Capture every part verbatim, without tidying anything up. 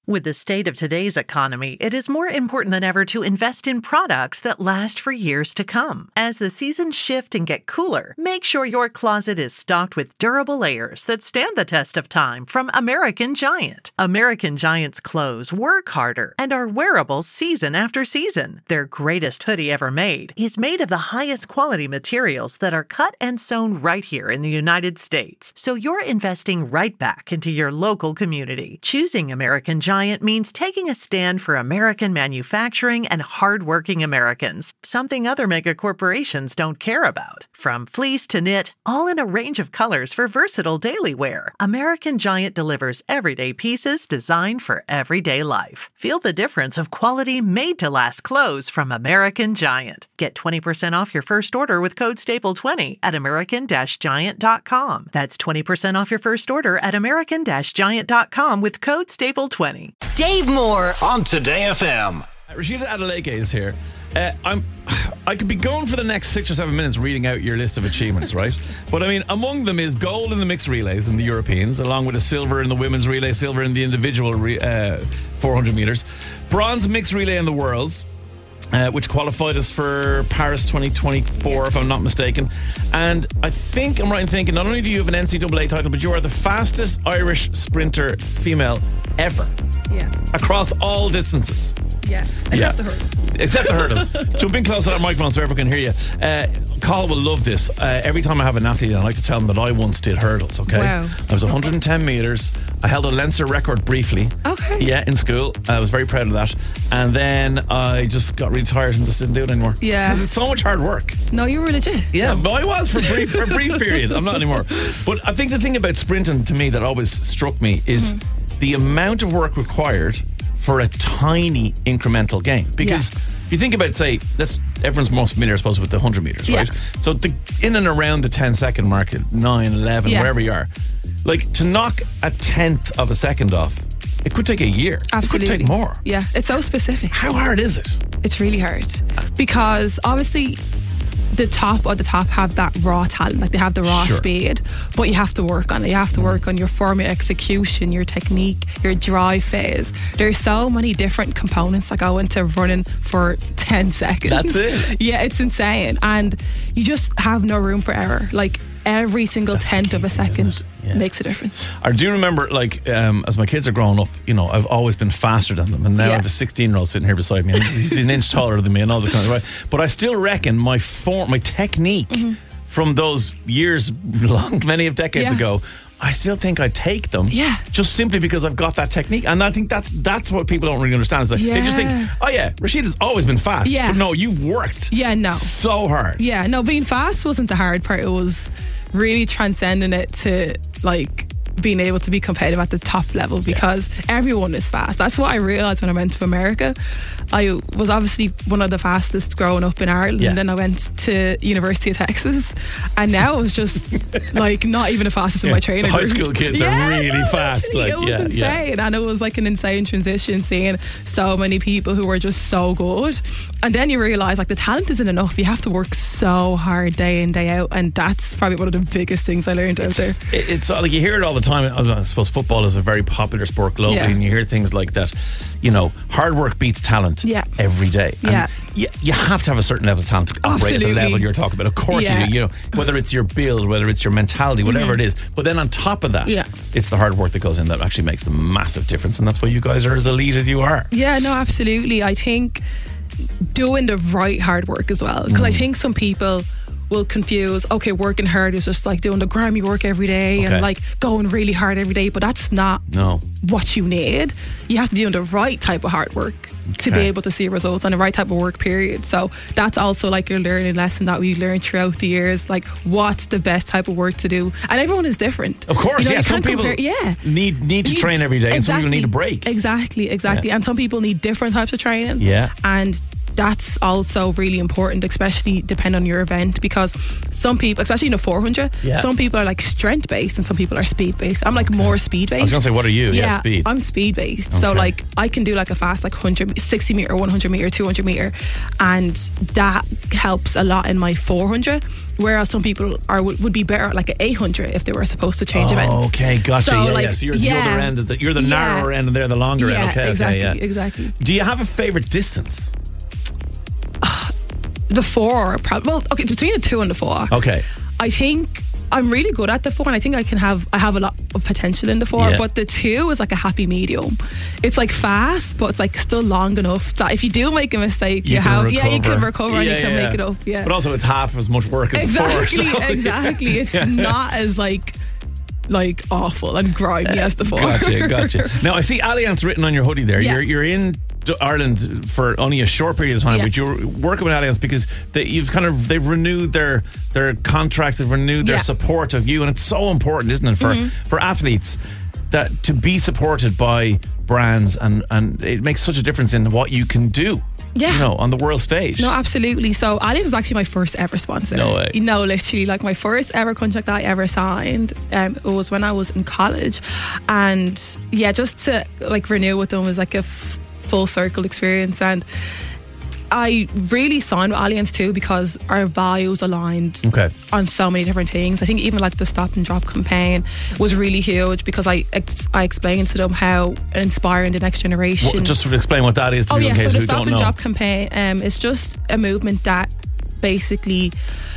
With the state of today's economy, it is more important than ever to invest in products that last for years to come. As the seasons shift and get cooler, make sure your closet is stocked with durable layers that stand the test of time from American Giant. American Giant's clothes work harder and are wearable season after season. Their greatest hoodie ever made is made of the highest quality materials that are cut and sewn right here in the United States. So you're investing right back into your local community. Choosing American Giant means taking a stand for American manufacturing and hardworking Americans, something other mega corporations don't care about. From fleece to knit, all in a range of colors for versatile daily wear, American Giant delivers everyday pieces designed for everyday life. Feel the difference of quality made-to-last clothes from American Giant. Get twenty percent off your first order with code staple twenty at american giant dot com. That's twenty percent off your first order at american giant dot com with code staple twenty. Dave Moore on Today F M. Rashida Adeleke is here. Uh, I'm, I could be going for the next six or seven minutes reading out your list of achievements, right? But I mean, among them is gold in the mixed relays in the Europeans, along with a silver in the women's relay, silver in the individual re, uh, four hundred metres, bronze mixed relay in the Worlds, Uh, which qualified us for Paris twenty twenty-four, yeah. if I'm not mistaken. And I think I'm right in thinking not only do you have an N C double A title, but you are the fastest Irish sprinter female ever. Yeah. Across all distances. Yeah. Except yeah. the hurdles. Except the hurdles. Jump in close to that microphone so everyone can hear you. Uh, Carl will love this. Uh, every time I have an athlete, I like to tell them that I once did hurdles, okay? Wow. I was one hundred ten metres. I held a Leinster record briefly. Okay. Yeah, in school. I was very proud of that. And then I just got really tired and just didn't do it anymore. Yeah. Because it's so much hard work. No, you were legit. Yeah, but I was for a brief, for a brief period. I'm not anymore. But I think the thing about sprinting to me that always struck me is mm-hmm. the amount of work required for a tiny incremental gain. Because yeah. if you think about, say, that's everyone's most familiar, I suppose, with the one hundred metres, right? Yeah. So the, in and around the ten second mark, at nine, eleven, yeah. wherever you are, like to knock a tenth of a second off, it could take a year. Absolutely. It could take more. Yeah, it's so specific. How hard is it? It's really hard because obviously the top or the top have that raw talent, like they have the raw sure. speed, but you have to work on it. You have to work on your form, your execution, your technique, your drive phase. There's so many different components that go into running for ten seconds. That's it. Yeah, it's insane. And you just have no room for error. Like every single That's tenth of a second yeah. makes a difference. I do remember, like, um, as my kids are growing up, you know, I've always been faster than them, and now yeah. I have a sixteen year old sitting here beside me, and he's, he's an inch taller than me, and all the kind of right. But I still reckon my form, my technique mm-hmm. from those years, long, many of decades yeah. ago, I still think I take them, yeah. just simply because I've got that technique, and I think that's that's what people don't really understand. Is that yeah. they just think, oh yeah, Rashida's always been fast, yeah. but no, you've worked, yeah, no, so hard, yeah, no, being fast wasn't the hard part. It was really transcending it to like being able to be competitive at the top level because yeah. everyone is fast. That's what I realised when I went to America. I was obviously one of the fastest growing up in Ireland yeah. and then I went to University of Texas and now it was just like not even the fastest yeah. in my training the high group. school kids yeah, are really no, fast like, it was yeah, insane yeah. and it was like an insane transition seeing so many people who were just so good, and then you realise like the talent isn't enough. You have to work so hard day in day out, and that's probably one of the biggest things I learned it's, out there. It's like you hear it all the time. I suppose football is a very popular sport globally, yeah. and you hear things like that. You know, hard work beats talent yeah. every day. And yeah. you, you have to have a certain level of talent to operate Absolutely. at the level you're talking about. Of course yeah. you do. You know, whether it's your build, whether it's your mentality, whatever mm-hmm. it is. But then on top of that, yeah. it's the hard work that goes in that actually makes the massive difference. And that's why you guys are as elite as you are. Yeah, no, absolutely. I think doing the right hard work as well. Because mm. I think some people will confuse, okay, working hard is just like doing the grimy work every day okay. and like going really hard every day, but that's not no. what you need. You have to be doing the right type of hard work okay. to be able to see results on the right type of work period. So that's also like your learning lesson that we learned throughout the years, like what's the best type of work to do, and everyone is different. Of course, you know, yeah. Some people compare, yeah. need need to you, train every day, exactly, and some people need a break. Exactly, exactly. Yeah. And some people need different types of training. Yeah. And that's also really important, especially depending on your event, because some people, especially in the four hundred, Yeah. some people are like strength based and some people are speed based. I'm like more speed based. I was going to say, what are you? Yeah, speed. I'm speed based. So Okay. like I can do like a fast like one hundred, sixty meter, one hundred meter, two hundred meter, and that helps a lot in my four hundred. Whereas some people are would would be better at like an eight hundred if they were supposed to change events. Oh, okay, gotcha. So, yeah, like, yeah. So you're the yeah. other end of the, you're the Yeah. narrower end and they're the longer Yeah, end. Okay, exactly, okay, yeah. exactly. Do you have a favorite distance? The four, probably. Well, okay, between the two and the four. Okay. I think I'm really good at the four, and I think I can have I have a lot of potential in the four. Yeah. But the two is like a happy medium. It's like fast, but it's like still long enough that if you do make a mistake, you, You can have recover. yeah, you can recover and Yeah, you can yeah. make it up. Yeah, But also, it's half as much work as exactly, the four. so- exactly. It's Yeah. not as like like awful and grimy as the four. Gotcha, gotcha. Now I see Allianz written on your hoodie there. Yeah. You're you're in D- Ireland for only a short period of time, Yeah. but you're working with Allianz because they, you've kind of they've renewed their their contracts, they've renewed their Yeah. support of you, and it's so important, isn't it, for Mm-hmm. for athletes that to be supported by brands, and and it makes such a difference in what you can do. Yeah. You know, on the world stage. No, absolutely. So Allianz was actually my first ever sponsor. No way. You know, literally, like my first ever contract that I ever signed. Um, it was when I was in college, and yeah, just to like renew with them was like a f- full circle experience. And I really signed with Allianz too because our values aligned Okay. on so many different things. I think even like the stop and drop campaign was really huge because I ex- I explained to them how inspiring the next generation. Well, just to explain what that is to Oh people yeah, in so case the who Stop don't and know. Drop campaign um, is just a movement that basically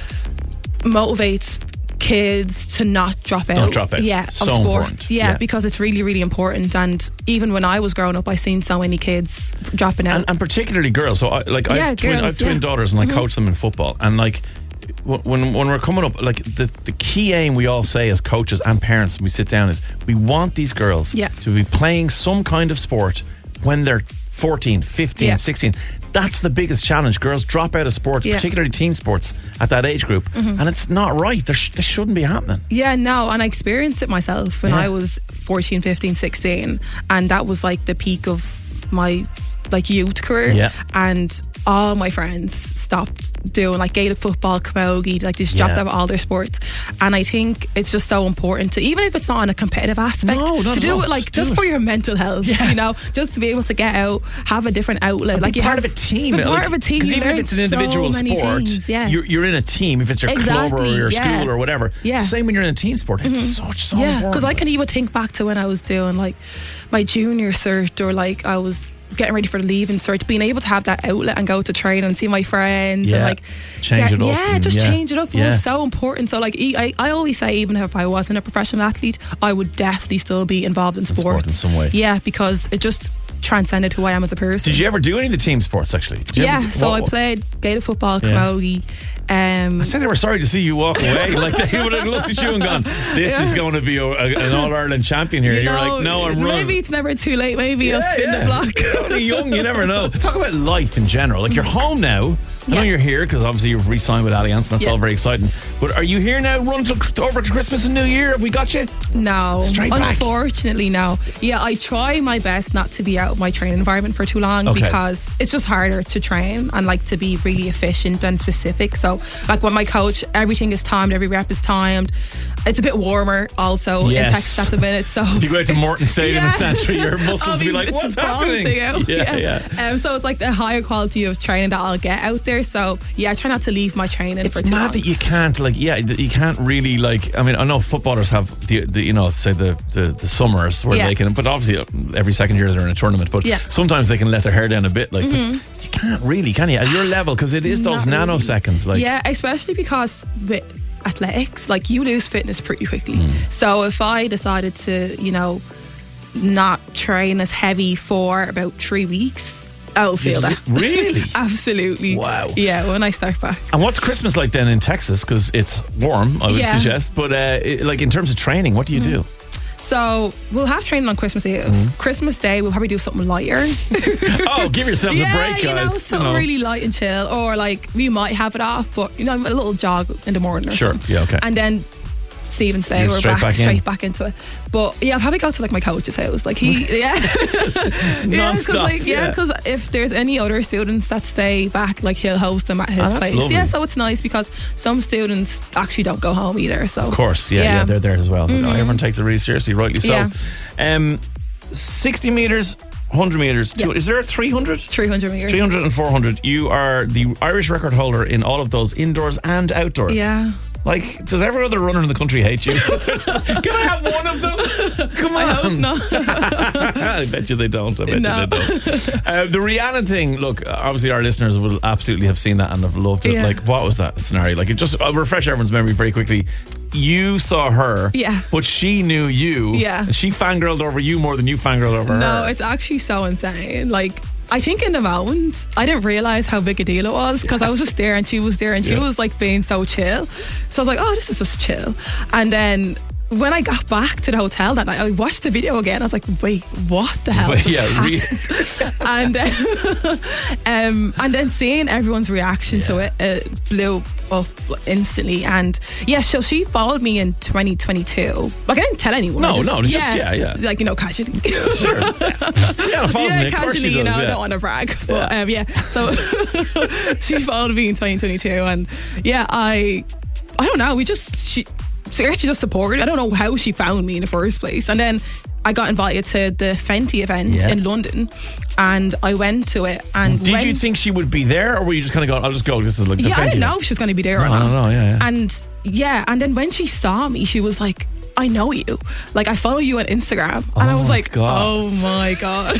motivates kids to not drop out. Don't drop out. Yeah, So of sports. important. Yeah, Yeah. because it's really, really important. And even when I was growing up, I seen so many kids dropping out. and, and particularly girls. So, I, like, I Yeah, have twin, I girls, have twin yeah. daughters, and I coach them in football. And like, wh- when when we're coming up, like the the key aim we all say as coaches and parents, when we sit down, is we want these girls Yeah. to be playing some kind of sport when they're fourteen, fifteen, Yeah. sixteen. That's the biggest challenge. Girls drop out of sports, Yeah. particularly team sports, at that age group, and it's not right. There sh- this shouldn't be happening. Yeah, no, and I experienced it myself when Yeah. I was fourteen, fifteen, sixteen, and that was like the peak of my like youth career. Yeah. And all my friends stopped doing like Gaelic football, camogie, like they just dropped Yeah. out of all their sports. And I think it's just so important to, even if it's not on a competitive aspect, No, not to at do all. it like Just do just it. for your mental health. Yeah. You know, just to be able to get out, have a different outlet, And like be you part have, of a team. be part Like, of a team. 'cause You even if learn it's an individual so many sport, things, yeah. you're, you're in a team. If it's your club or Exactly, your yeah. school or whatever. Yeah. Same when you're in a team sport. It's such so yeah, important. because I can even think back to when I was doing like my junior cert, or like I was getting ready for the leaving cert, being able to have that outlet and go to train and see my friends Yeah. and like Change it up yeah, and- just yeah. change it up. It Yeah. was so important. So like e- I, I always say, even if I wasn't a professional athlete, I would definitely still be involved in sports. sport in some way. Yeah, because it just transcended who I am as a person. Did you ever do any of the team sports, actually? Did you Yeah, ever- so what- I played Gaelic football, Yeah. camogie. Um, I said they were sorry to see you walk away. Like they would have looked at you and gone, "This Yeah. is going to be a, a, an All Ireland champion here." you And you're know, like, "No, I'm maybe running." it's never too late. Maybe I'll Yeah, spin yeah. the block. You're only young, you never know. Talk about life in general. Like, you're home now. I know Yeah. you're here because obviously you've re-signed with Allianz, and that's Yeah. all very exciting. But are you here now, run to, over to Christmas and New Year? Have we got you? No, Straight back. unfortunately, no. Yeah, I try my best not to be out of my training environment for too long Okay. because it's just harder to train and like to be really efficient and specific. So, like with my coach, everything is timed, every rep is timed. It's a bit warmer also Yes. in Texas at the minute. So If you go out to it's- Morton Stadium in Central, your muscles I'll will be like, it's "What's bronzing happening?" out. Yeah, yeah. Um, so it's like the higher quality of training that I'll get out there. So yeah, I try not to leave my training It's for too mad long. that you can't, like, yeah, that you can't really, like, I mean, I know footballers have the, the you know, say the, the, the summers where Yeah. they can, but obviously every second year they're in a tournament, but Yeah. sometimes they can let their hair down a bit, like, but you can't really, can you? At your level, because it is those Not really. nanoseconds, like, Yeah, especially because with athletics, like you lose fitness pretty quickly. Hmm. So if I decided to, you know, not train as heavy for about three weeks, I'll feel that. Really? Absolutely. Wow. Yeah, when I start back. And what's Christmas like then in Texas? Because it's warm, I would Yeah. suggest. But uh, it, like in terms of training, what do you do? So we'll have training on Christmas Eve. Mm-hmm. Christmas Day, we'll probably do something lighter. Oh, give yourselves yeah, a break, guys. you know, something You know. really light and chill. Or like we might have it off, but you know, a little jog in the morning or Sure. something. Yeah, okay. And then Stephen Stay, You're we're straight back, back in. straight back into it. But yeah, I'll probably go to like my coach's house. Like he, yeah, yeah, because Non-stop, like yeah, yeah. because if there's any other students that stay back, like he'll host them at his Oh, that's place. lovely. Yeah, so it's nice because some students actually don't go home either. So Of course, yeah, yeah, they're there as well. Mm-hmm. Everyone takes it really seriously, rightly so. Yeah. Um, sixty metres, one hundred metres. Yeah. Two, is there a three hundred? three hundred meters. three hundred and four hundred. You are the Irish record holder in all of those, indoors and outdoors. Yeah. Like, does every other runner in the country hate you? Can I have one of them? Come on. I hope not. I bet you they don't. I bet No. you they don't. Uh, the Rihanna thing, look, obviously our listeners will absolutely have seen that and have loved it. Yeah. Like, what was that scenario? Like, it just, I'll refresh everyone's memory very quickly. You saw her, Yeah. but she knew you. Yeah. And she fangirled over you more than you fangirled over her. No, it's actually so insane. Like, I think in the moment, I didn't realise how big a deal it was because I was just there and she was there and she Yeah. was like being so chill. So I was like, oh, this is just chill. And then when I got back to the hotel that night, I watched the video again. I was like, wait, what the hell? But just yeah, happened? re- and then, um, and then seeing everyone's reaction to it, it blew up instantly. And yeah, so she followed me in twenty twenty-two. Like I didn't tell anyone. No, I just, no, just- yeah, yeah. like you know, casually. sure. Yeah, yeah, follows yeah, me. Of course she casually, you does, know, I yeah. don't want to brag, but yeah. Um, yeah. So she followed me in twenty twenty-two, and yeah, I, I don't know. We just she, she actually just supported. I don't know how she found me in the first place, and then I got invited to the Fenty event Yeah. in London, and I went to it. And Did when, you think she would be there, or were you just kind of going, I'll just go, this is like the Yeah, I Fenty didn't thing? know if she was going to be there or No, not. no, no, yeah, yeah. And yeah, and then when she saw me, she was like, I know you. Like, I follow you on Instagram. And I Oh was my like, God. oh my God.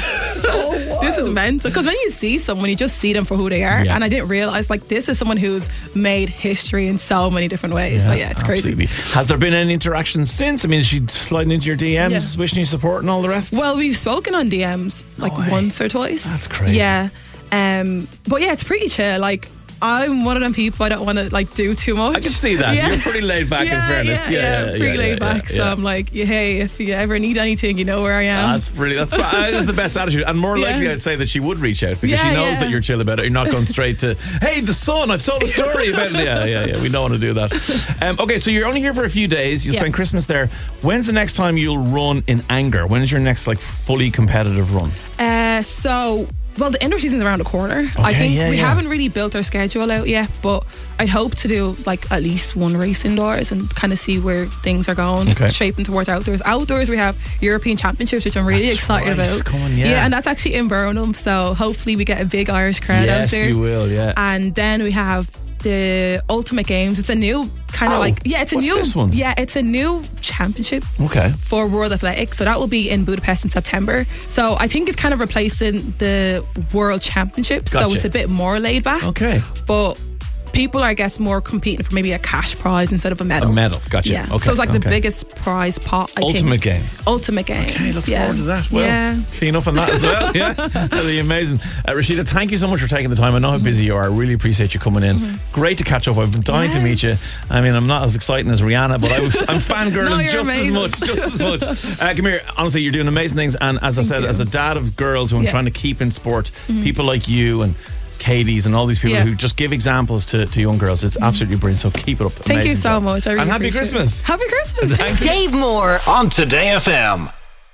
This is mental. Because when you see someone, you just see them for who they are. Yeah. And I didn't realize, like, this is someone who's made history in so many different ways. so yeah, it's absolutely. crazy. Has there been any interaction since? I mean, is she sliding into your D Ms, Yeah. wishing you support and all the rest? Well, we've spoken on D Ms like way. once or twice. That's crazy. Yeah. Um, but yeah, it's pretty chill. Like, I'm one of them people I don't want to like do too much. I can see that. Yeah. You're pretty laid back, yeah, in fairness. Yeah, yeah, yeah, pretty yeah, laid yeah, back. yeah, So yeah. I'm like, yeah, hey, if you ever need anything, you know where I am. That's pretty. That's that is the best attitude, and more likely, Yeah. I'd say that she would reach out because she Yeah, knows yeah. that you're chill about it. You're not going straight to, "Hey, the Sun, I've sold a story about it." Yeah, yeah, yeah. We don't want to do that. Um, okay, so you're only here for a few days. You Yeah. spend Christmas there. When's the next time you'll run in anger? When is your next like fully competitive run? Uh, so, well, the indoor season's around the corner. I Okay, think yeah, we yeah. haven't really built our schedule out yet, but I'd hope to do like at least one race indoors and kind of see where things are going, Okay. shaping towards outdoors. Outdoors, we have European Championships, which I'm really That's excited right, about. come on, yeah. and that's actually in Burnham, so hopefully we get a big Irish crowd out Yes, there. you will. Yeah. And then we have the Ultimate Games. It's a new kind of Oh, like yeah, it's a what's new this one? yeah, it's a new championship Okay. for World Athletics. So that will be in Budapest in September. So I think it's kind of replacing the World Championships. So Gotcha. it's a bit more laid back. Okay. But people are, I guess, more competing for maybe a cash prize instead of a medal. A medal, gotcha. Yeah. Okay, So it's like the okay. biggest prize pot, I Ultimate think. Games. Ultimate Games. Okay, look yeah. forward to that. Well, yeah. clean up on that as well. Yeah, that'll be amazing. Uh, Rashida, thank you so much for taking the time. I know how busy you are. I really appreciate you coming in. Great to catch up. I've been dying to meet you. Yes. I mean, I'm not as exciting as Rihanna, but I was, I'm fangirling No, you're just amazing. as much. Just as much. Uh, come here. Honestly, you're doing amazing things. And as I said, you. as a dad of girls who I'm Yeah. trying to keep in sport, people like you and Katie's and all these people Yeah. who just give examples to, to young girls, it's absolutely brilliant. So keep it up. Thank Amazing you so job. much. I really and happy appreciate Christmas. it. Happy Christmas. Thanks. Dave Moore on Today F M.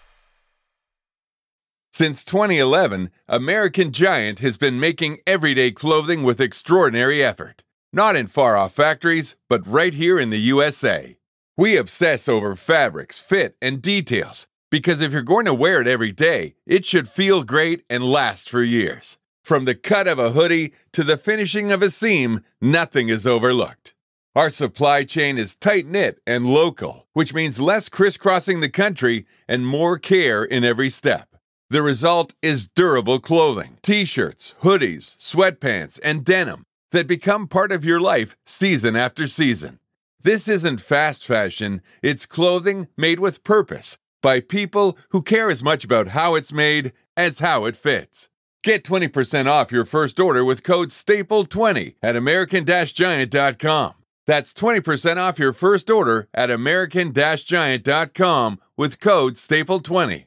Since twenty eleven, American Giant has been making everyday clothing with extraordinary effort. Not in far-off factories, but right here in the U S A. We obsess over fabrics, fit, and details, because if you're going to wear it every day, it should feel great and last for years. From the cut of a hoodie to the finishing of a seam, nothing is overlooked. Our supply chain is tight-knit and local, which means less crisscrossing the country and more care in every step. The result is durable clothing, t-shirts, hoodies, sweatpants, and denim that become part of your life season after season. This isn't fast fashion, it's clothing made with purpose by people who care as much about how it's made as how it fits. Get twenty percent off your first order with code staple twenty at american giant dot com. That's twenty percent off your first order at american giant dot com with code staple twenty.